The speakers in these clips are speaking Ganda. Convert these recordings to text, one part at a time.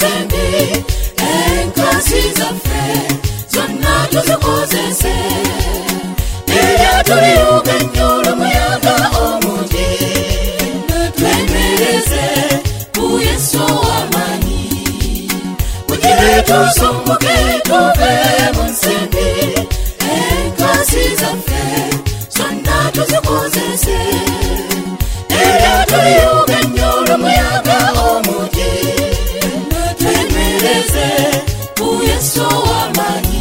munsembi enkasi zaffe zonna tuzikozese eryato liruke nnyo olw'omuyaga omungi twemereze ku Yesu w'amaanyi mugire tusomboke tuve munsembi enkasi zaffe zonna tuzikozese eryato liruke nnyo olw'omuyaga omungi twemereze ku Yesu w'amaanyi.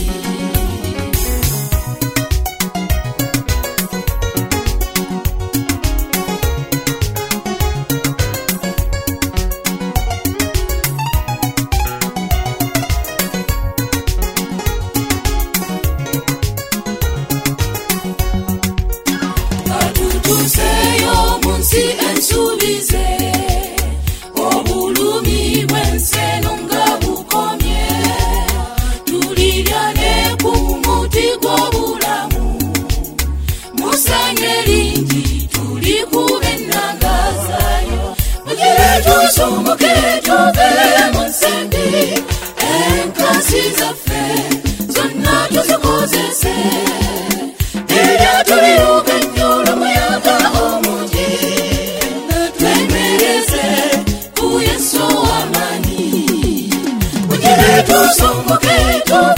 Atutuseyo munsi ensuubize obulumi bw'enseno nga bukomye tuliryane ku muti gw'obulamu musanye lingi tulikube ennanga zaayo mugire tusomboke tuve munsembi enkasi zaffe zonna tuzikozese eryato liruke nnyo olw'omuyaga omungi twemereze ku Yesu w'amaanyi mugire tusomboke tuve